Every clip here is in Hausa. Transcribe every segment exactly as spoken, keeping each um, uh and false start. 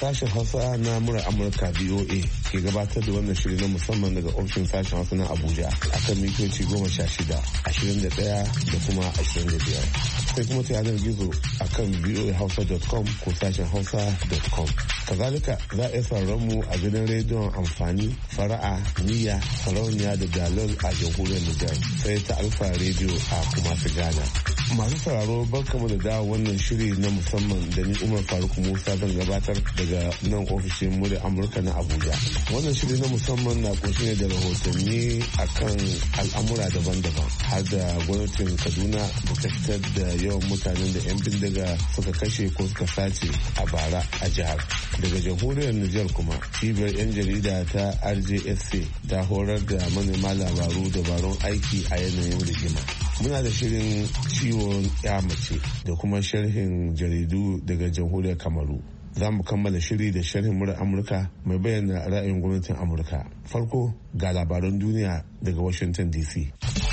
Sashen Hausa na murar Amurka B O A ke gabatar da wannan shiri na musamman daga ofishin sashen Hausa na Abuja akan mitoci goma sha shida, ashirin da ɗaya da kuma ashirin da biyar. Sai kuma ta yanar gizo akan v o a hausa dot com ko sashen hausa dot com. Kazalika za a iya sauraron mu a gidan rediyon amfani, fara'a, niyya, sarauniya da dalol a jamhuriyar Nijar sai ta Alfa rediyo a kuma ta Ghana. Masu sauraro barkamu da dawo wannan shiri na musamman da ni Umar Faruk Musa zan gabatar daga nan ofishin murya Amurka na Abuja. Wannan shiri na musamman na kunshi ne da rahotanni akan al'amura daban-daban har da gwamnatin Kaduna da ta fitar da yawan mutanen da 'yan bindiga suka kashe ko suka sace a bara a jihar. Daga jamhuriyar Nijar kuma cibiyar 'yan jarida ta R J S C ta horar da manema labaru dabarun aiki a yanayin rigima. Muna da shirin ciwon ya mace da kuma sharhin jaridu daga jamhuriyar Kamaru. Za mu kammala shiri da sharhin murar Amurka mai bayyana ra'ayin gwamnatin Amurka. Farko ga labaran duniya daga Washington D C.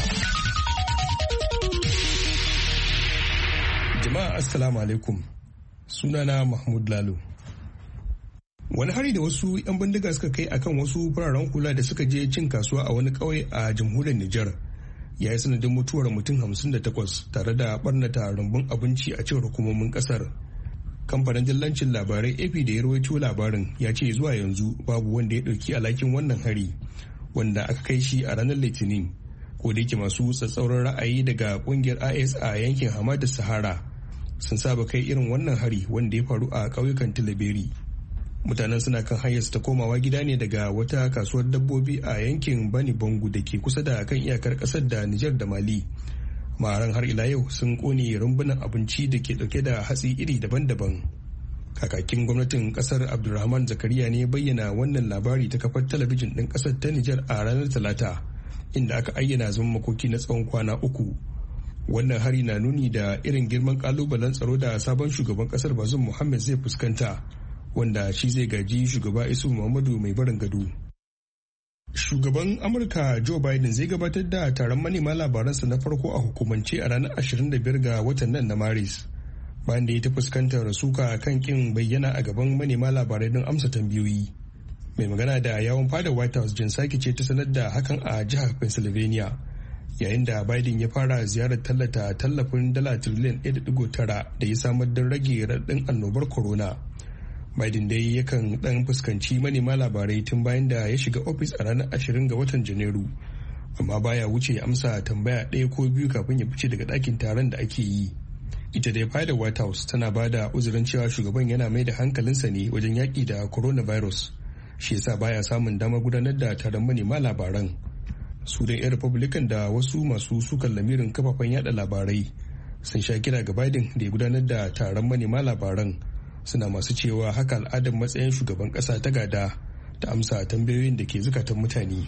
Jama'a Assalamu alaikum. Sunana Mahmud Lalo. Wani hari da wasu 'yan bindiga suka kai akan wasu fararen hula da suka je cin kasuwa a wani ƙauye a jamhuriyar Nijar ya yi sanadin mutuwar mutum hamsin da takwas tare da barnata rumbun abinci a cewar hukumomin kasar. Kamfanin dillancin labarai A P da ya rawaito labarin ya ce zuwa yanzu babu wanda ya ɗauki alhakin wannan hari wanda aka kai shi a ranar Litinin, ko da yake masu tsatsauran ra'ayi daga kungiyar I S a yankin Hamada Sahara sun saba kai irin wannan hari wanda ya faru a ƙauyukan Tilaberi. Mutanen suna kan hanyar ta komawa gida ne daga wata kasuwar dabbobi a yankin Bani Bangu da ke kusa da kan iyakar ƙasar da Nijar da Mali. Maharan har ila yau sun kone rumbunan abinci da ke dauke da hatsi iri daban-daban. Kakakin gwamnatin kasar Abdulrahman Zakariya ne bayyana wannan labari ta kafar talabijin ɗin ƙasar ta Nijar a ranar Talata, inda aka ayyana zaman makoki na tsawon kwana uku. Wannan hari na nuni da irin girman kalubalen tsaro da sabon shugaban kasar Bazoum Muhammad zai fuskanta, wanda shi zai gaji shugaba Isu Muhammadu mai barin gado. Shugaban Amurka Joe Biden zai gabatar da taron manema labaransa na farko a hukumance a ranar ashirin da biyar ga watan nan na Maris, bayan da ya ta fuskantar suka kan kin bayyana a gaban manema labarai don amsa tambayoyi. Mai magana da yawon fadar White House Jen Psaki ce ta sanar da hakan a jihar Pennsylvania, yayin da Biden ya fara ziyarar tallata tallafin dala tiriliyan ɗaya da ɗigo tara da ya samar don rage raɗaɗin annobar corona. Biden dai yakan dan fuskanci manema labarai tun bayan da ya shiga ofis a ranar ashirin ga watan Janairu, amma baya wuce amsa tambaya ɗaya ko biyu kafin ya fice daga ɗakin taron da ake yi. Ita dai fadar White House tana ba da uzurin cewa shugaban yana mai da hankalinsa ne wajen yaƙi da coronavirus, shi yasa baya samun damar gudanar da taron manema labaran. Su dai 'yan Republican da wasu masu sukan lamirin kafafen yada labarai sun sha kira ga Biden da ya gudanar da taron manema labaran, suna masu cewa haka al'adar matsayin shugaban kasa ta gada ta amsa tambayoyin da ke zukatan mutane.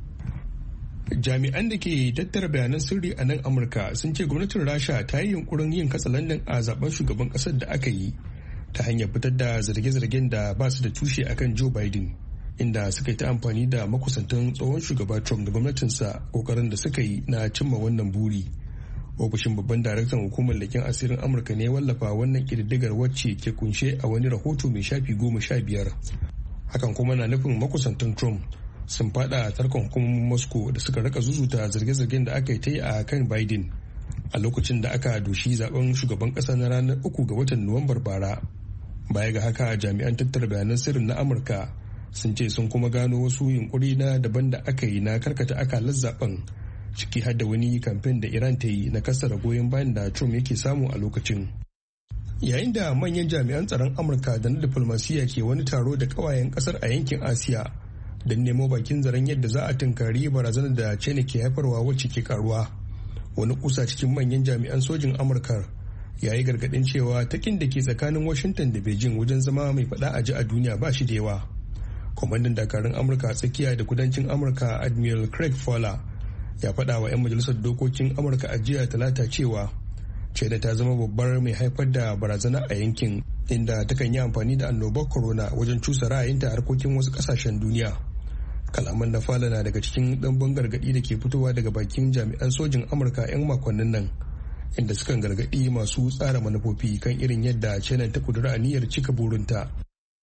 Jami'an da ke tattara bayanan sirri a nan Amurka sun ce gwamnatin Rasha ta yi yunkurin yin katsalandan a zaben shugaban kasar da aka yi ta hanyar fitar da zarge-zargen da ba su da tushe akan Joe Biden, inda suka yi ta amfani da makusantan tsohon shugaba Trump da gwamnatinsa kokarin da suka yi na cimma wannan buri. Ofishin babban daraktan hukumar leken asirin Amurka ne wallafa wannan kididdigar wacce ke kunshe a wani rahoto mai shafi goma sha biyar. Hakan kuma na nufin makusantan Trump sun fada tarkon hukumomin Moscow da suka rika zuzuta zarge-zargen da aka yi ta yi a kan Biden a lokacin da aka doshi zaben shugaban kasa na ranar uku ga watan Nuwambar bara. Baya ga haka, jami'an tattara bayanan sirrin na Amurka sun ce sun kuma gano wasu yunkuri na daban da aka yi na karkata akalar zaben, ciki har da wani kamfen da Iran ta yi na kasara goyon bayan da Trump yake samu a lokacin. Yayin da manyan jami'an tsaron Amurka da na diflomasiyya ke wani taro da kawayen kasar a yankin Asiya don nemo bakin zaren yadda za a tunkari barazanar da China ke haifarwa wacce ke karuwa, wani kusa cikin manyan jami'an sojin Amurka ya yi gargadin cewa takin da ke tsakanin Washington da Beijing wajen zama mai faɗa a ji a duniya ba shi da yawa. Kwamandan dakarun Amurka a tsakiya da kudancin Amurka Admiral Craig Fowler ya faɗa wa 'yan majalisar dokokin Amurka a jiya Talata cewa China ta zama babbar mai haifar da barazana a yankin, inda takan yi amfani da annobar corona wajen cusa ra'ayinta a harkokin wasu ƙasashen duniya. Kalaman na Fowler na daga cikin ɗanbin gargaɗi da ke fitowa daga bakin jami'an sojin Amurka 'yan makonnin nan, inda sukan gargaɗi masu tsara manufofi kan irin yadda China ta kudura aniyar cika burinta.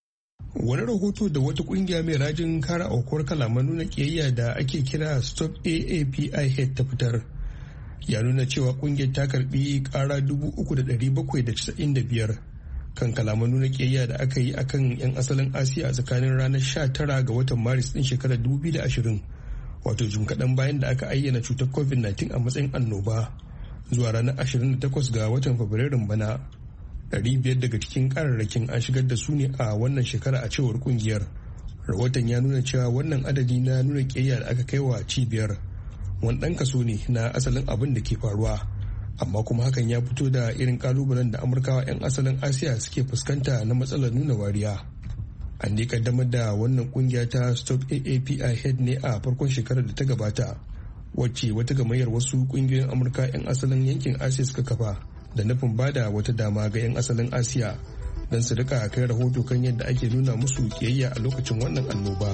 Wani rahoto da wata kungiya mai rajin kare aukuwar kalaman nuna kiyayya da ake kira Stop A A P I Hate ta fitar ya nuna cewa kungiyar ta karbi kara dubu uku da ɗari bakwai da casa'in da biyar kan kalaman nuna kiyayya da aka yi akan 'yan asalin Asiya a tsakanin ranar sha tara ga watan Maris din shekarar dubu biyu da ashirin, wato jim kaɗan bayan da aka ayyana cutar covid nineteen a matsayin annoba, zuwa ranar ashirin da takwas ga watan Fabrairun bana. Ɗari biyar daga cikin kararrakin an shigar da su ne a wannan shekara a cewar kungiyar. Rahoton ya nuna cewa wannan adadi na nuna kiyayya da aka kai wa cibiyar wani ɗan kaso ne na asalin abin da ke faruwa, amma kuma hakan ya fito da irin kalubalen da Amurkawa 'yan asalin Asiya suke fuskanta na matsalar nuna wariya. An dai kaddamar da wannan kungiya ta Stop A A P I Hate ne a farkon shekarar da ta gabata, wacce wata gamayyar wasu kungiyoyin Amurka 'yan asalin yankin Asiya suka kafa da nufin bada wata dama ga 'yan asalin Asiya don su rika kai rahoto kan yadda ake nuna musu kiyayya a lokacin wannan annoba.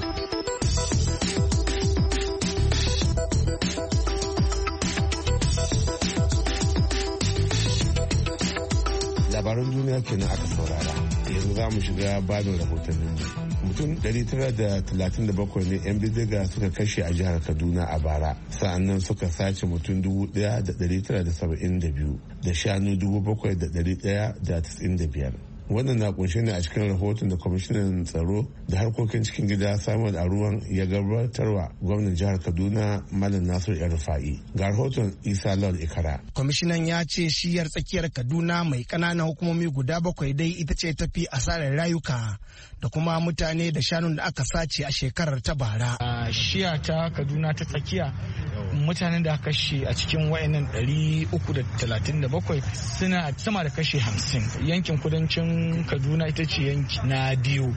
Labaran duniya kenan aka saurara. Yanzu za mu shiga babin rahotannin mutum ɗari tara da talatin da bakwai ne 'yan bindiga suka kashe a jihar Kaduna a bara, sa'annan suka sace mutum dubu ɗaya da ɗari tara da saba'in da biyu da shanu dubu bakwai da ɗari ɗaya da tis'in da biyar. Wannan na kunshe ne a cikin rahoton da kwamishinan tsaro da harkokin cikin gida Samuel Aruwan ya gabatarwa gwamnan jihar Kaduna Malam Nasiru El Rufai. Ga rahoton Isa Lawal Ikara. Kwamishinan ya ce shiyar tsakiyar Kaduna mai ƙananan hukumomi guda bakwai dai ita ce tafi asarar rayuka da kuma mutane da shanun da aka sace a shekarar ta bara. A shiya ta Kaduna ta tsakiya mutanen da aka kashe a cikin wayannan ɗari uku da talatin da bakwai suna sama da kashe hamsin. Yankin kudancin Kaduna ita ce yanki na biyu,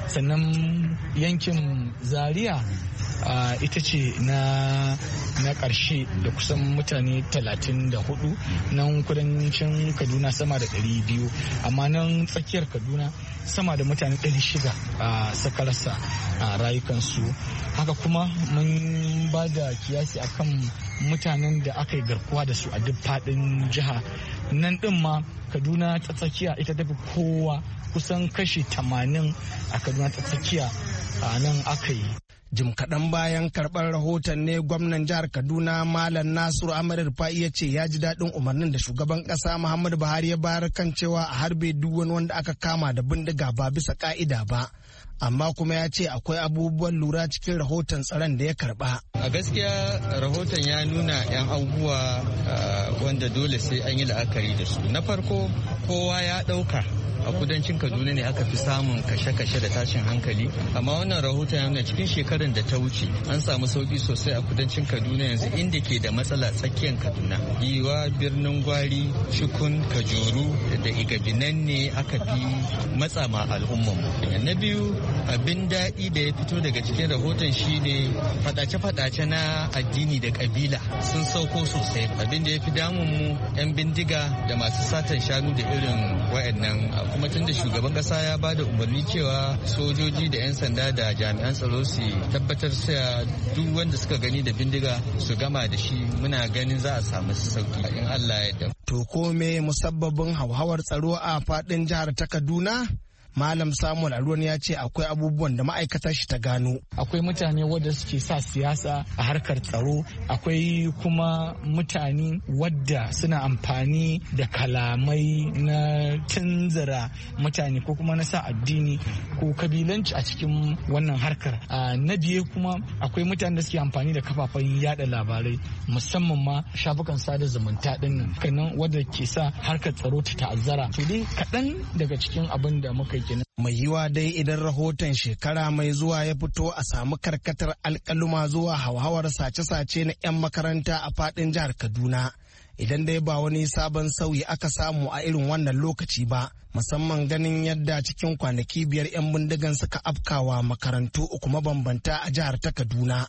sannan yankin Zaria uh, ita ce na na ƙarshe da kusan mutane talatin da hudu. Nan kudancin Kaduna sama da ɗari biyu, amma nan tsakiyar Kaduna sama da mutane ɗari shida a uh, suka rasa uh, rayukansu. Haka kuma mun ba da kiyasi akan mutanen da aka yi garkuwa da su a duk faɗin jiha. Nan ɗin ma Kaduna ta tsakiya ita tafi kowa, kusan kashi tamanin a Kaduna ta tsakiya a nan aka yi. Jim kaɗan bayan karɓar rahoton ne gwamnan jihar Kaduna Malam Nasiru Ahmed Rufai ya ce ya ji daɗin umarnin da shugaban ƙasa Muhammadu Buhari ya bayar kan cewa a harbe duk wani wanda aka kama da bindiga ba bisa ƙa'ida ba. Amma kuma ya ce akwai abubuwan lura cikin rahoton tsaron da ya karba. A gaskiya rahoton ya nuna 'yan abubuwa wanda dole sai an yi la'akari da su. Na farko, kowa ya ɗauka a kudancin Kaduna ne aka fi samun kashe-kashe da tashin hankali, amma wannan rahoton ya nuna cikin shekarun da ta wuce an samu sauki sosai a kudancin Kaduna yanzu, inda ke da matsala tsakiyar Kaduna. Yiwa, birnin Gwari, Shukun, Kajuru da Igabinan ne aka fi matsa ma al'umman. Na biyu, abin daɗi da ya fito daga cikin rahoton shine fadace-fadace na addini da kabila sun sauko sosai. Abin da ya fi damun mu 'yan bindiga da masu satan shanu da irin wayannan, kuma tun da shugaban kasa ya ba da umarni cewa sojoji da 'yan sanda da jami'an tsaro su tabbatar cewa duk wanda suka gani da bindiga su gama da shi, muna ganin za a samu sauki in Allah ya yarda. To ko me musabbabin hauhawar tsaro a faɗin jihar ta Kaduna? Malam Samuel Aruwan ya ce akwai abubuwan da ma'aikatar shi ta gano. Akwai mutane wadda suke sa siyasa a harkar tsaro, akwai kuma mutane wadda suna amfani da kalamai na tunzura mutane ko kuma na sa addini ko kabilanci a cikin wannan harkar. Na biye kuma akwai mutane da suke amfani da kafafen yada labarai, musamman ma shafukan sada zumunta dinnan, kanan wadda ke sa harkar tsaro ta ta'azzara. To dai kaɗan daga cikin abin da muka yi. Mai yiwa dai idan rahoton shekara mai zuwa ya fito a samu karkatar alkaluma zuwa hauhawar sace-sace na 'yan makaranta a fadin jihar Kaduna. Idan dai ba wani sabon sauyi aka samu a irin wannan lokaci ba, musamman ganin yadda cikin kwanaki biyar 'yan bindigan suka afkawa makarantu uku mabambanta a jihar ta Kaduna.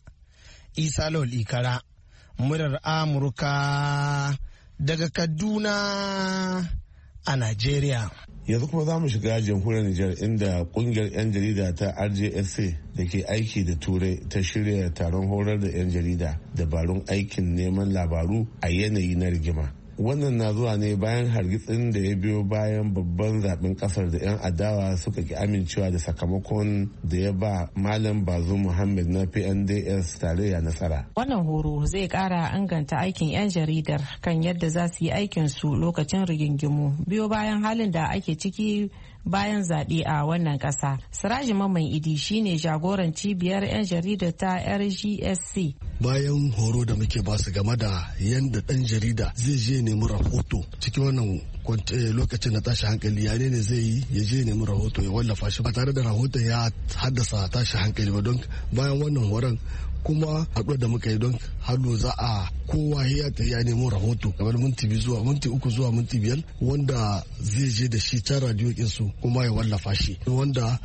Isa Lawal Ikara, murar Amurka daga Kaduna a Najeriya. Yanzu kuma za mu shiga jamhuriyar Nijar, inda kungiyar 'yan jarida ta R J S A da ke aiki da Turai ta shirya taron horar da 'yan jarida dabarun aikin neman labaru a yanayi na rigima. wannan na zuwa ne bayan hargitsin da ya biyo bayan babban zaben kasar da 'yan adawa suka ki amincewa da sakamakon da ya ba Malam Bazoum Muhammad na P N D S tarayya nasara. Wannan horo zai kara inganta aikin 'yan jaridar kan yadda za su yi aikin su lokacin rigingimu biyo bayan halin da ake ciki bayan zaɓe a wannan ƙasa. Siraji Mamman Idi shine jagoran cibiyar 'yan jarida ta R G S C. Bayan horo da muke basu game da yadda ɗan jarida zai je nemi rahoto cikin wannan lokacin na tashi hankali, ya ne zai yi ya je nemi rahoto ya wallafa shi ba tare da rahoton ya haddasa tashi hankali ba. Don bayan wannan horon kuma haɗuwar da muka yi don hannu za a kowa ya ta ya nemo rahoto kamar minti biyu zuwa minti uku zuwa minti biyar wanda zai je da shi can radiyo su kuma ya wallafa shi wanda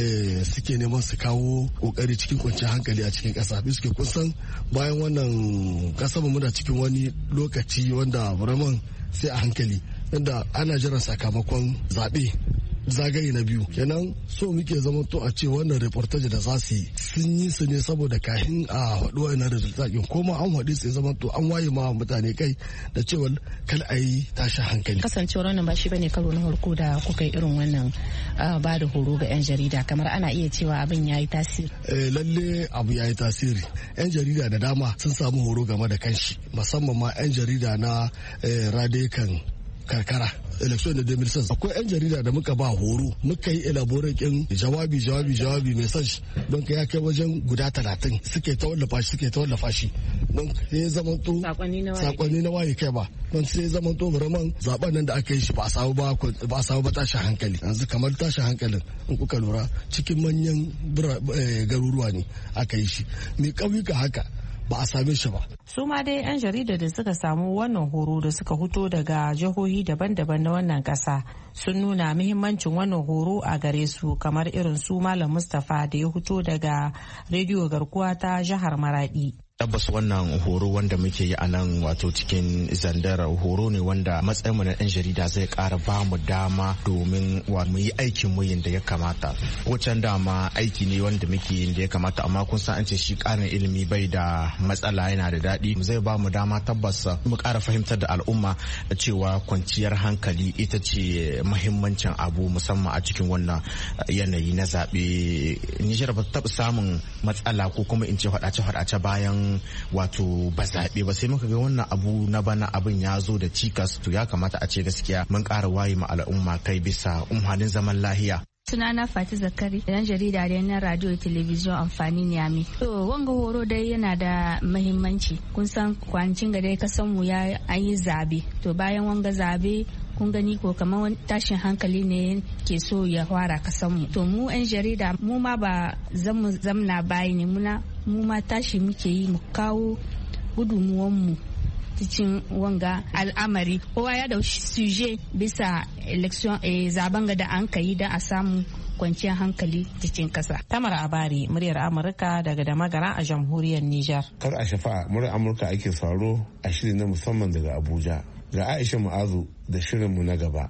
suke neman su kawo kokari cikin kwanciyar hankali a cikin ƙasa. Biske kusan bayan wannan ƙasa mu muna cikin wani lokaci wanda buraman sai a hankali inda ana jiran sakamakon zaɓe zagaye na biyu. Kenan so muke zama to a ce wannan reportage da za su yi sun yi su ne saboda kahin a haɗu wa'ina resultat ɗin ko ma an haɗu sai zama to an waye ma mutane kai da cewa kal a yi tashi hankali. Kasancewar wannan ba shi bane karo na farko da kuka yi irin wannan ba da horo ga 'yan jarida, kamar ana iya cewa abin ya yi tasiri. Lalle abu ya yi tasiri. 'Yan jarida da dama sun samu horo game da kanshi, musamman ma 'yan jarida na radikan karkara election da demil sans akwai 'yan jarida da muka ba horo muka yi elaborakin jawabi jawabi jawabi message don ka ya kai wajen guda talatin suke ta wallafa shi suke ta wallafa shi don sai zaman to sakonni na waye kai ba don sai zaman to buraman zaben nan da aka yi shi ba a samu ba ba a samu ba tashin hankali. Yanzu kamar tashin hankalin in kuka lura cikin manyan garuruwa ne aka yi shi, mai ƙauyuka haka ba a same shi ba. Su ma dai 'yan jarida da suka samu wannan horo da suka fito daga jihohi daban-daban na wannan kasa sun nuna muhimmancin wannan horo a gare su, kamar irin su Malam Mustapha da ya fito daga rediyo garkuwa ta jihar Maradi. Tabbas wannan horo wanda muke yi a nan wato cikin Zandar horo ne wanda matsayinmu na ɗan jarida zai ƙara ba mu dama domin wa mu yi aikin mu yadda ya kamata. Wacan dama aiki ne wanda muke yin da ya kamata, amma kun san an ce shi ƙarin ilimi bai da matsala, yana da daɗi. Zai ba mu dama tabbas mu ƙara fahimtar da al'umma cewa kwanciyar hankali ita ce muhimmancin abu, musamman a cikin wannan yanayi na zaɓe. Nijar ba ta taɓa samun matsala ko kuma in ce faɗace-faɗace bayan wato ba zaɓe ba, sai muka ga wannan abu na bana abin ya zo da cikas. To ya kamata a ce gaskiya mun ƙara waye ma al'umma kai bisa umhanin zaman lahiya. Sunana Fati Zakari, dan jarida da na radio television amfani Niamey. To wanga horo dai yana da muhimmanci. Kun san kwancin ga dai kasan mu ya yi zabe. To bayan wanga zabe kun gani ko kamar wani tashin hankali ne ke so ya fara kasan mu. To mu 'yan jarida mu ma ba zamu zamna bayi ne, muna mu ma tashi muke yi mu kawo gudunmuwan mu cikin wanga al'amari. Kowa ya da suje bisa election eh, zaben da an kai da a samu kwanciyar hankali cikin kasa. Tamar Abari, muryar Amurka daga Damagara a jamhuriyar Nijar. Kar a shafa, muryar Amurka ake sauraro a shirin na musamman daga Abuja. Ga Aisha Mu'azu da shirinmu na gaba.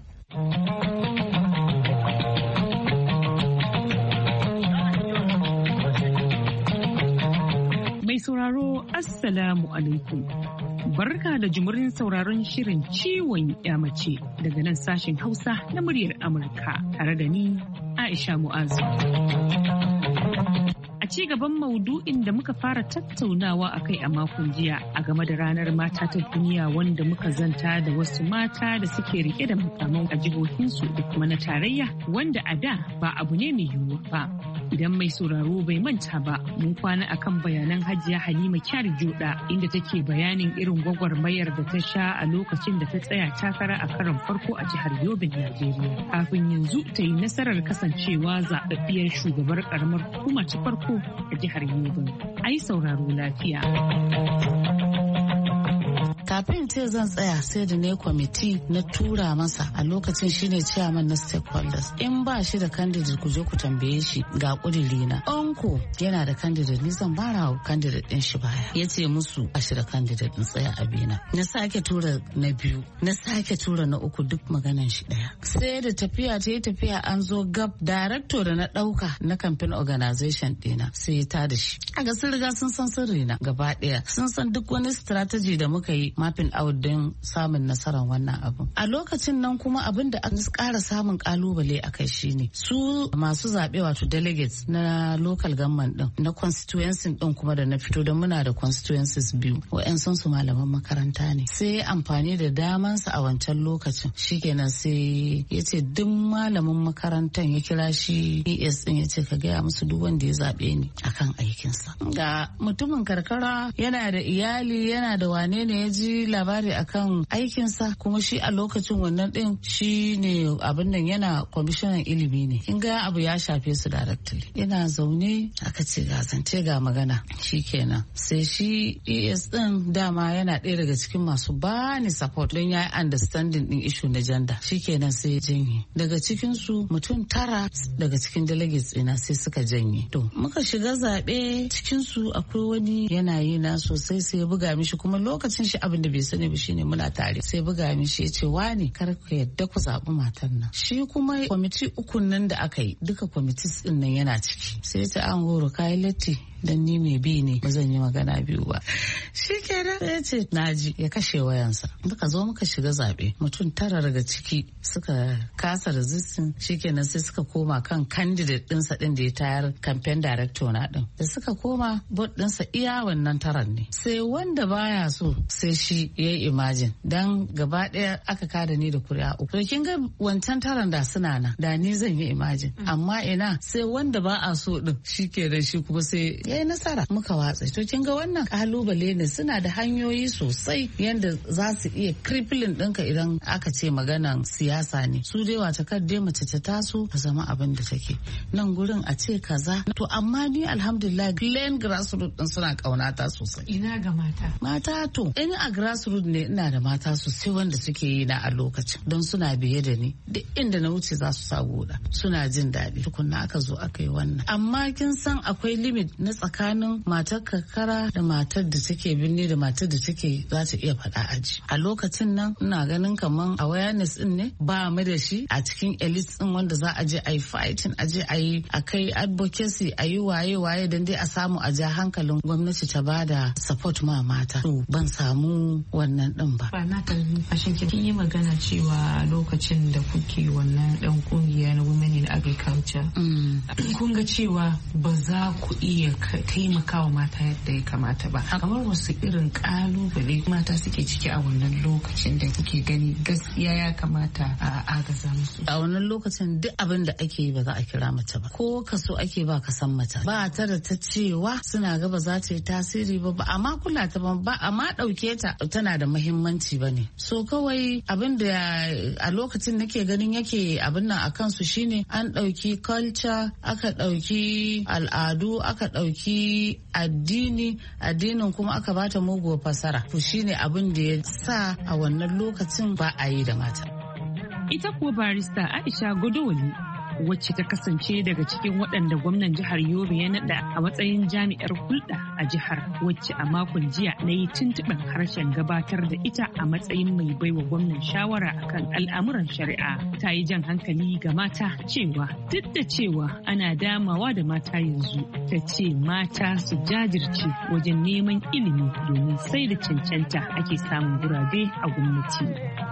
Mai sauraro Assalamu alaikum. Barka da jimurin sauraron shirin ciwon mace daga nan sashen Hausa na muryar Amurka tare da ni Aisha Mu'azu. A ci gaban maudu'in da muka fara tattaunawa a kai a makon jiya a game da ranar mata ta duniya, wanda muka zanta da wasu mata da suke rike da mukaman a jihohinsu da kuma na tarayya, wanda a da ba abu ne mai yiwuwa ba. Idan mai sauraro bai manta ba, mun kwana akan bayanan Hajiya Halima Kyari Joda, inda take bayanin irin gwagwarmayar da ta sha a lokacin da ta tsaya takara a karon farko a jihar Yobe, Najeriya, kafin yanzu ta yi nasarar kasancewa zaɓaɓɓiyar shugabar ƙaramar hukuma ta farko a jihar Yobe. Ai sauraro lafiya. Kafin ce zan tsaya sai da ne kwamiti na tura masa a lokacin shine chairman na stakeholders. In ba shi da candidate ku je ku tambaye shi ga kudiri na. Onko yana da candidate, ni zan bara wa candidate din shi baya. Ya ce musu a shi da candidate din tsaya a bina. Na sake tura na biyu, na sake tura na uku, duk maganan shi daya. Sai da tafiya ta yi tafiya an zo gab, director da na dauka na campaign organization dina sai ya tada shi. A ga sun riga sun san sirri na gaba daya. Sun san duk wani strategy da muka yi mapping out din samun nasarar wannan abin. A lokacin nan kuma abin da an ƙara samun kalubale a kai shine su masu zaɓe wato delegates na local government din na constituency din kuma da na fito da muna da constituencies biyu wa'yansu su malaman makaranta ne sai amfani da damansa a wancan lokacin shikenan sai ya ce duk malamin makarantar ya kira shi E S din ya ce ka gaya musu duk wanda ya zaɓe ni akan aikinsa. Ga mutumin karkara yana da iyali yana da wane ne ya ji labari akan aikinsa kuma shi a lokacin wannan din shi ne abin nan yana kwamishinan ilimi ne. In ga abu ya shafe su directly. Yana zaune aka ce ga zance ga magana shikenan sai shi E S din dama yana ɗaya daga cikin masu bani support don ya yi understanding din issue na gender shikenan sai janye daga cikin su mutum tara daga cikin delegates ina sai suka janye. To muka shiga zaɓe cikin su akwai wani yanayi na sosai sai ya buga mishi kuma lokacin shi abin da bai sani ba shine muna tare sai buga mishi ya ce wani kar ka yadda ku zaɓi matan nan. Shi kuma kwamiti ukun nan da aka yi duka kwamitis din nan yana ciki sai ya ce an horo kayi latti dan ni mai bi ne ba zan yi magana biyu ba. Shi kenan ya ce naji ya kashe wayansa. Muka zo muka shiga zaɓe mutum tara daga ciki suka kasa resisting shikenan sai suka koma kan candidate ɗinsa ɗin da ya tayar campaign director na ɗin. Da suka koma bot ɗinsa iya wannan taran ne. Sai wanda baya so sai shi ya yi imagine dan gaba ɗaya aka kada ni da kuri'a uku. To kin ga wancan taran da suna na da ni zan yi imagine amma ina sai wanda ba a so ɗin shikenan shi kuma sai ya yi nasara muka watsa. To kin ga wannan kalubale ne suna da hanyoyi sosai yanda za su iya crippling ɗinka idan aka ce maganan siyasa ne. Su dai wata kar dai mace ta taso ta zama abin da take. Nan gurin a ce kaza. To amma ni alhamdulillah plain grassroots din suna kaunata sosai. Ina ga mata. Mata to in a grassroots ne ina da mata sosai wanda suke yi na a lokacin don suna biye da ni duk inda na wuce za su sa goda suna jin daɗi tukunna aka zo aka yi wannan. Amma kin san akwai limit na tsakanin matar karkara da matar da take birni da matar da take za ta iya faɗa aji. A lokacin nan ina ganin kaman awareness din ne ba mu da shi a cikin elite din wanda za a je a yi fighting a je a yi a kai advocacy a yi waye waye dan dai a samu a ja hankalin gwamnati ta ba da support ma mata. To ban samu wannan din ba. Ba na kalmi fashin kin yi magana cewa lokacin da kuke wannan dan kungiya na women in agriculture kun ga cewa ba za ku iya taimakawa mata yadda ya kamata ba. Kamar wasu irin kalubale mata suke ciki a wannan lokacin da kuke gani gaskiya ya kamata a agaza musu. A wannan lokacin duk abin da ake yi ba za a kira mace ba. Ko kaso ake ba ka san mace. Ba ta da ta cewa suna ga ba za ta yi tasiri ba ba amma kula ta ba ba amma dauke ta tana da muhimmanci ba ne. So kawai abin da a lokacin nake ganin yake abin nan a kansu shine an dauki culture aka dauki al'adu aka dauki addini addinin kuma aka bata muguwar fasara. To shine abin da ya sa a wannan lokacin ba a yi da mata. Ita kuwa barista Aisha Godoli wacce ta kasance daga cikin waɗanda gwamnan jihar Yobe ya naɗa a matsayin jami'ar hulɗa a jihar wacce a makon jiya na yi tuntuɓen harshen gabatar da ita a matsayin mai baiwa gwamnan shawara akan al'amuran shari'a ta yi jan hankali ga mata cewa duk da cewa ana damawa da mata yanzu ta ce mata su jajirce wajen neman ilimi domin sai da cancanta ake samun gurabe a gwamnati.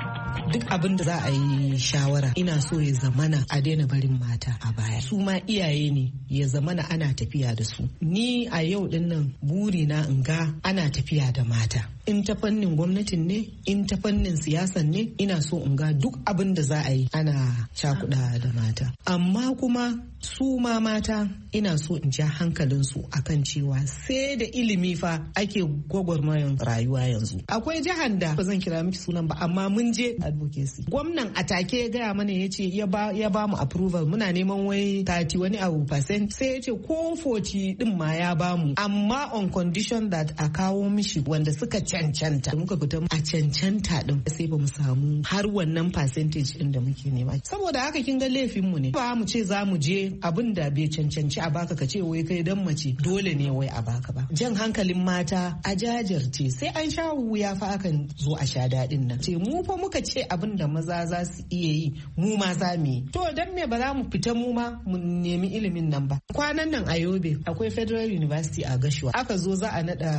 Duk abin da za a yi shawara ina so ya zamana a daina barin mata a baya. Su ma iyaye ne ya zamana ana tafiya da su. Ni a yau din nan buri na in ga ana tafiya da mata. In ta fannin gwamnatin ne, in ta fannin siyasan ne, ina so in ga duk abin da za a yi ana cakuɗa da mata. Amma kuma su ma mata ina so in ja hankalinsu akan cewa sai da ilimi fa ake gwagwarmayar rayuwa yanzu. Akwai jihar da ba zan kira miki sunan ba amma mun je advocacy. Gwamnan a take ya gaya mana ya ce ya ba mu approval muna neman wai thirty wani abu percent sai ya ce ko forty din ma ya ba mu amma on condition that a kawo mishi wanda suka cancanta. Muka fita a cancanta din sai ba mu samu har wannan percentage din da muke nema. Saboda haka kin ga laifin mu ne. Ba mu ce za mu je abin da bai cancanci a baka ka ce wai kai dan mace dole ne wai a baka ba. Jan hankalin mata a jajirce sai an sha wuya fa akan zo a sha daɗin nan. Ce mu fa muka ce abin da maza za su iya yi mu ma za mu yi. To dan me ba za mu fita mu ma mu nemi ilimin nan ba. Kwanan nan a Yobe akwai Federal University a Gashuwa. Aka zo za a nada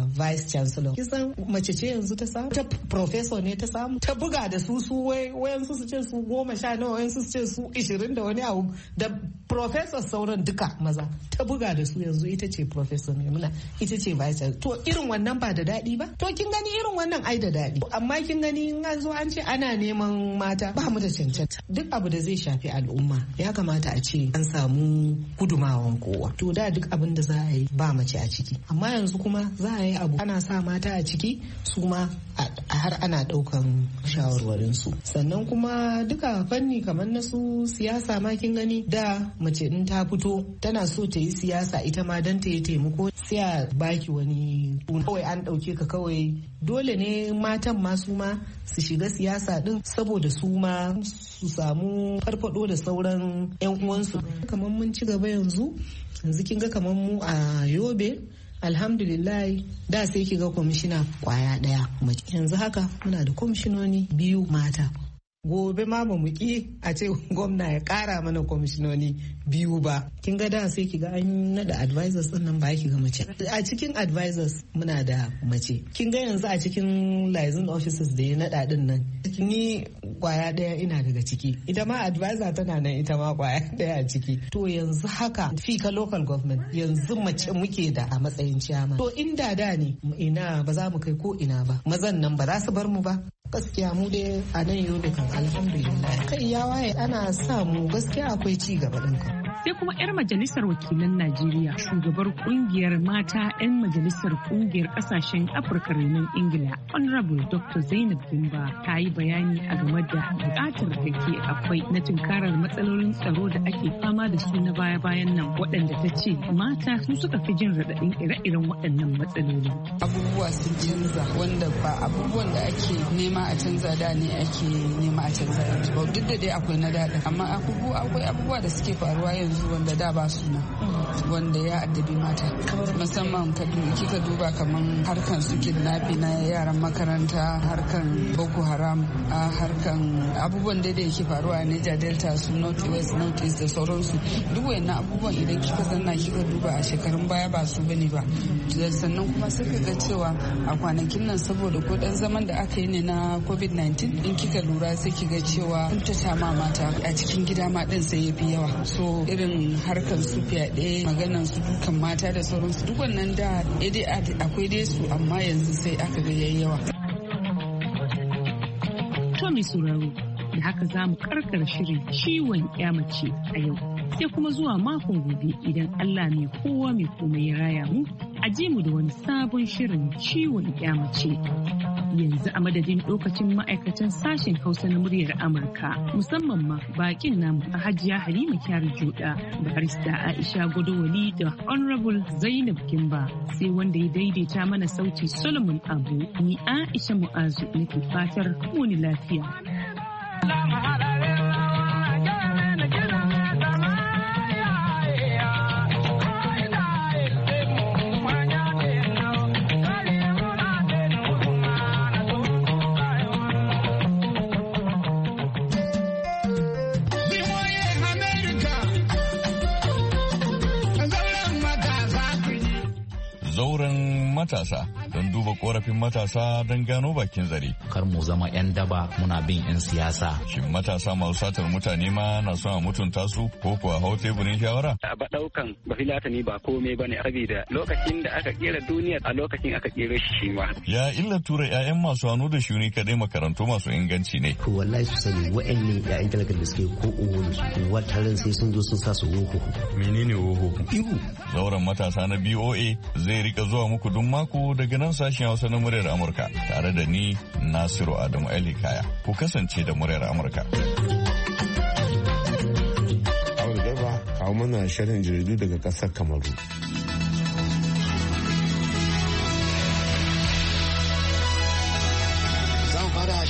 vice chancellor. Kisan mace ce yanzu ta samu, ta professor ne ta samu, ta buga da su su wayan su su ce su goma sha nawa, wayan su su ce su ishirin da wani abu, da professor sauran duka maza ta buga da su yanzu ita ce professor ne muna ita ce vice chancellor. To irin wannan ba da daɗi ba? To kin gani irin wannan ai da daɗi. Amma kin gani in an zo an ce ana neman mata ba mu da cancanta. Duk abu da zai shafi al'umma ya kamata a ce an samu gudumawan kowa. To da duk abin da za a yi ba mace a ciki. Amma yanzu kuma za a yi abu ana sa mata a ciki su ma har ana ɗaukan shawarwarin su. Sannan kuma duka fanni kamar na su siyasa ma kin gani da mace in ta fito tana so ta yi siyasa ita ma don ta yi taimako sai a baki wani kawai an ɗauke ka kawai. Dole ne matan masu ma su shiga siyasa din saboda su ma su samu farfado da sauran 'yan uwansu. Kamar mun ci gaba yanzu yanzu kin ga kamar mu a Yobe alhamdulillah da sai ki ga kwamishina kwaya daya, yanzu haka muna da kwamishinoni biyu mata. Gobe ma ba mu ki a ce gwamna ya kara mana kwamishinoni biyu ba. Kin ga da sai ki ga an nada advisors din nan ba ki ga mace. A cikin advisors muna da mace. Kin ga yanzu a cikin liaison officers da ya nada din nan ni kwaya daya ina daga ciki. Ita ma advisor tana nan ita ma kwaya daya a ciki. To yanzu haka fika local government yanzu mace muke da a matsayin chairman. To inda da ne ina ba za mu kai ko ina ba. Mazan nan ba za su bar mu ba. Gaskiya mu dai a nan Yobe kan alhamdulillah kai ya waye ana samu gaskiya akwai ci gaba din ka. Sai kuma 'yar majalisar wakilan Najeriya shugabar kungiyar mata 'yan majalisar kungiyar kasashen Afirka renon Ingila Honorable Doctor Zainab Gimba ta yi bayani a game da bukatar da ke akwai na tunkarar matsalolin tsaro da ake fama da su na baya-bayan nan waɗanda ta ce mata su suka fi jin raɗaɗin ire-iren waɗannan matsaloli. Abubuwa sun canza wanda ba abubuwan da ake nema a canza da ne ake nema a canza yanzu ba, duk da dai akwai na daɗin amma akwai abubuwa da suke faruwa yanzu wanda da ba su na wanda ya addabi mata musamman kika duba kaman harkan su kidnapping na yaran makaranta, harkan Boko Haram, a harkan abubuwan da yake faruwa a Niger Delta, su North West, North East da sauransu. Duk wayannan abubuwan idan kika zanna kika duba a shekarun baya ba su bane ba. Sannan kuma sai ka ga cewa a kwanakin nan saboda ko dan zaman da aka yi ne na covid nineteen in kika lura sai kiga cewa kuntata ma mata a cikin gida ma din sai yafi yawa. So irin harkar su fyaɗe, maganan su dukan mata da sauransu duk wannan da akwai dai su amma yanzu sai aka ga yayi yawa. To mai sauraro da haka za mu karkar shirin ciwon mace a yau. Sai kuma zuwa makon gobe idan Allah mai kowa mai komai ya raya mu a je mu da wani sabon shirin ciwon mace. Yanzu a madadin lokacin ma'aikatan sashen Hausa na muryar Amurka musamman ma bakin namu a Hajiya Halima Kyari Joda, barista Aisha Godowali da Honorable Zainab Gimba, sai wanda ya daidaita mana sauti Solomon Abu, ni Aisha Mu'azu nake fatar muni lafiya. Matasa don duba korafin matasa don gano bakin zare. Kar mu zama 'yan daba muna bin 'yan siyasa. Shin matasa masu satar mutane ma na son a mutunta su ko kuwa hau teburin shawara? Ba daukan ba filatani ba komai bane saboda lokacin da aka kera duniya a lokacin aka kera shi ma. Ya illa tura 'ya'yan masu hannu da shuni kadai makarantu masu inganci ne. To wallahi su sani wa'annan 'ya'yan talakar da suke ko uwo da su wataran sai sun zo sun sa su woho. Menene woho? Ihu. Zauren matasa na B O A zai rika zuwa muku duk mako daga nan sashen Hausa na muryar Amurka tare da ni Nasiru Adamu Ali Kaya. Ku kasance da muryar Amurka. Awul Garba kawo mana shirin jaridu daga ƙasar Kamaru.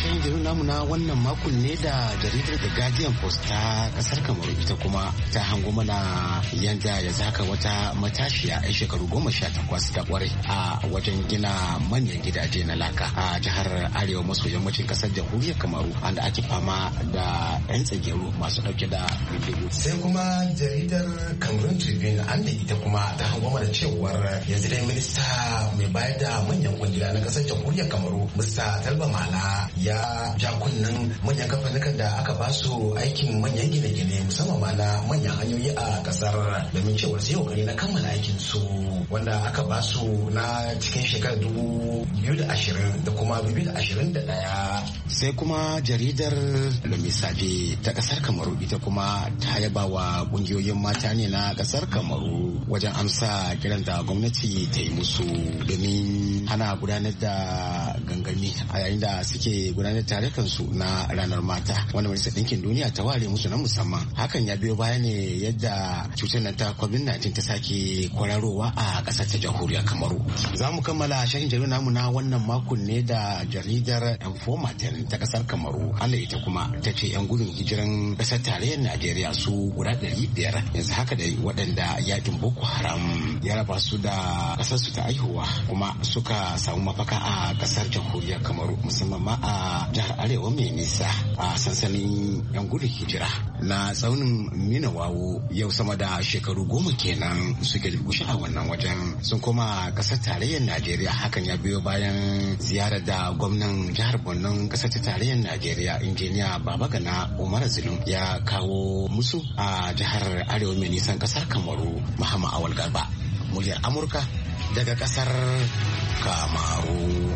shayin jaridar namu na wannan makon ne da jaridar The Guardian Post ta kasar Kamaru ita kuma ta hango mana yanda ya zaka wata matashiya a shekaru goma sha takwas ta kware a wajen gina manyan gidaje na laka a jihar Arewa maso yammacin kasar jamhuriyar Kamaru wanda ake fama da 'yan tsageru masu dauke da bindigu. Sai kuma jaridar Cameroon Tribune an da ita kuma ta hango mana cewar yanzu dai minista mai bayar da manyan kungila na kasar jamhuriyar Kamaru Mista Talba Mala ya ja kunnen manyan kamfanin da aka ba su aikin manyan gine-gine musamman ma na manyan hanyoyi a kasar domin cewar sai kokari na kammala aikin su wanda aka ba su na cikin shekarar dubu biyu da ashirin da kuma biyu da ashirin da ɗaya. Sai kuma jaridar Lumisaje ta kasar Kamaru ita kuma ta yaba wa kungiyoyin mata ne na kasar Kamaru wajen amsa kiran da gwamnati ta yi musu domin hana gudanar da gangami a yayin da suke gudanar tare kansu na ranar mata wanda majalisar ɗinkin duniya ta ware musu na musamman. Hakan ya biyo baya ne yadda cutar nan ta covid nineteen ta sake kwararowa a ƙasar ta jamhuriyar Kamaru. Za mu kammala shahin jaridar namu na wannan makon ne da jaridar Informaten ta ƙasar Kamaru. Allah ita kuma ta ce 'yan gudun hijiran ƙasar tarayyar Najeriya su guda ɗari biyar yanzu haka da waɗanda yakin Boko Haram ya raba su da ƙasar su ta aihuwa kuma suka samu mafaka a ƙasar jamhuriyar Kamaru musamman ma a jihar Arewa mai nisa a sansanin 'yan gudun hijira na tsaunin Minawawo yau sama da shekaru goma kenan suke durkushe a wannan wajen sun koma ƙasar tarayyar Najeriya. Hakan ya biyo bayan ziyarar da gwamnan jihar Borno ƙasar ta tarayyar Najeriya injiniya Babagana Umar Zulum ya kawo musu a jihar Arewa mai nisan ƙasar Kamaru. Muhammad Awal Garba, muryar Amurka daga ƙasar Kamaru.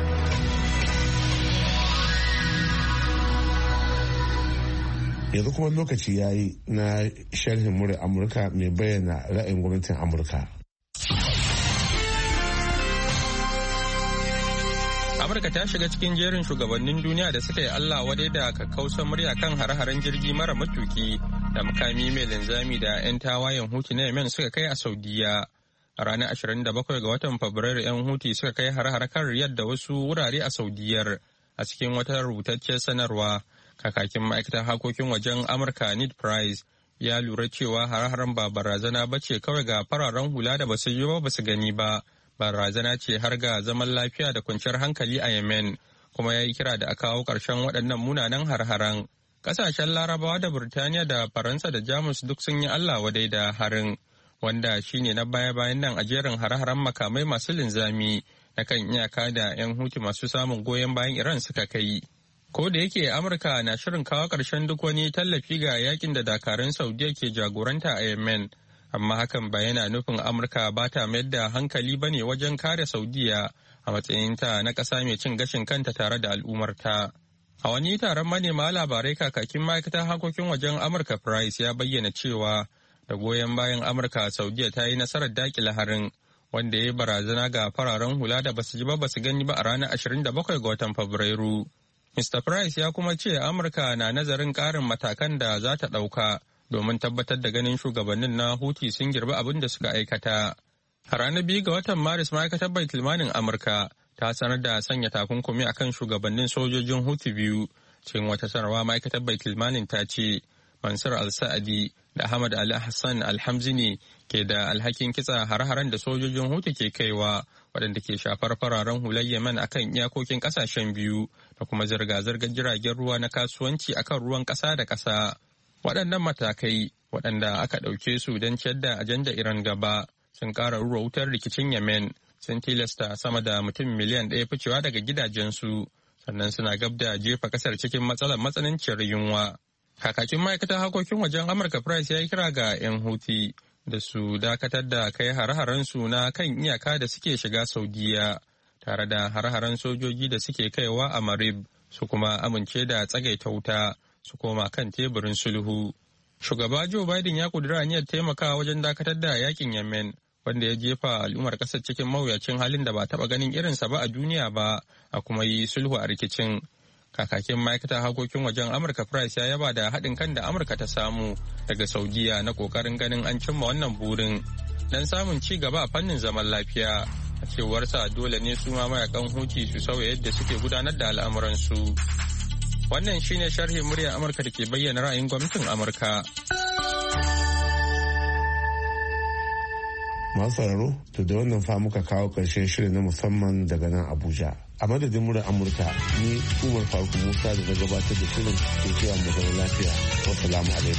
Yanzu kuma lokaci ya yi na sharhin muryar Amurka mai bayyana ra'ayin gwamnatin Amurka. Amurka ta shiga cikin jerin shugabannin duniya da suka yi Allah wadai da kakkausar murya kan hare-haren jirgi mara matuki da makami mai linzami da 'yan tawayen Huti na Yemen suka kai a Saudiya. A ranar ashirin da bakwai ga watan Fabrairu 'yan Huti suka kai hare-hare kan Riyadh da wasu wurare a Saudiyar. A cikin wata rubutacciyar sanarwa, kakakin ma'aikatar harkokin wajen Amurka Ned Price ya lura cewa hare-haren ba barazana ba ce kawai ga fararen hula da basu yi ba basu gani ba. Barazana ce har ga zaman lafiya da kwanciyar hankali a Yemen, kuma ya yi kira da a kawo ƙarshen waɗannan munanan har-haren. Ƙasashen Larabawa da Burtaniya da Faransa da Jamus duk sun yi Allah wadai da harin, wanda shine na baya-bayan nan a jerin har-haren makamai masu linzami na kan iyaka da 'yan Huti masu samun goyon bayan Iran suka kai. Ko da yake Amurka na shirin kawo ƙarshen duk wani tallafi ga yakin da dakarun Saudiya ke jagoranta a Yemen, amma hakan ba yana nufin Amurka ba ta mayar da hankali ba ne wajen kare Saudiya a matsayinta na ƙasa mai cin gashin kanta tare da al'ummarta. A wani taron manema labarai kakakin ma'aikatar harkokin wajen Amurka Price ya bayyana cewa da goyon bayan Amurka Saudiya ta yi nasarar dakile harin wanda ya yi barazana ga fararen hula da basu ji ba basu gani ba a ranar ashirin da bakwai ga watan Fabrairu. Mister Price ya kuma ce Amurka na nazarin ƙarin matakan da za ta ɗauka domin tabbatar da ganin shugabannin na Houthi sun girbi abin da suka aikata. A ranar biyu ga watan Maris ma'aikatar baitulmanin Amurka ta sanar da sanya takunkumi akan shugabannin sojojin Houthi biyu. Cikin wata sanarwa ma'aikatar baitulmanin ta ce Mansur al-Sa'adi da Ahmad Ali Hassan al-Hamzi ne ke da alhakin kitsa har-haren da sojojin Houthi ke kaiwa waɗanda ke shafar fararen hular Yemen akan iyakokin ƙasashen biyu da kuma zirga-zirgar jiragen ruwa na kasuwanci akan ruwan ƙasa da ƙasa. Waɗannan matakai waɗanda aka ɗauke su don ciyar da ajanda Iran gaba sun ƙara rura wutar rikicin Yemen, sun tilasta sama da mutum miliyan ɗaya ficewa daga gidajensu, sannan suna gab da jefa ƙasar cikin matsalar matsananciyar yunwa. Kakakin ma'aikatar harkokin wajen Amurka Price ya yi kira ga 'yan Houthi da su dakatar da kai hare-haren su na kan iyaka da suke shiga Saudiya, tare da hare-haren sojoji da suke kaiwa a Marib, su kuma amince da tsagaita wuta su koma kan teburin sulhu. Shugaba Joe Biden ya kudura aniyar taimakawa wajen dakatar da yakin Yemen, wanda ya jefa al'ummar ƙasar cikin mawuyacin halin da ba taɓa ganin irinsa ba a duniya ba, a kuma yi sulhu a rikicin. Kakakin ma'aikatar harkokin wajen Amurka Price ya yaba da haɗin kan da Amurka ta samu daga Saudiya na ƙoƙarin ganin an cimma wannan burin don samun ci gaba a fannin zaman lafiya. a cewarsa dole ne su ma mayakan huti su sauya yadda suke gudanar da al'amuransu. Wannan shine sharhin muryar Amurka da ke bayyana ra'ayin gwamnatin Amurka. Masu sauraro, to da wannan fa muka kawo ƙarshen shirin na musamman daga nan Abuja. A madadin murar Amurka, ni Umar Faruk Musa da na gabatar da shirin ke cewa mu zama lafiya. Wassalamu alaikum.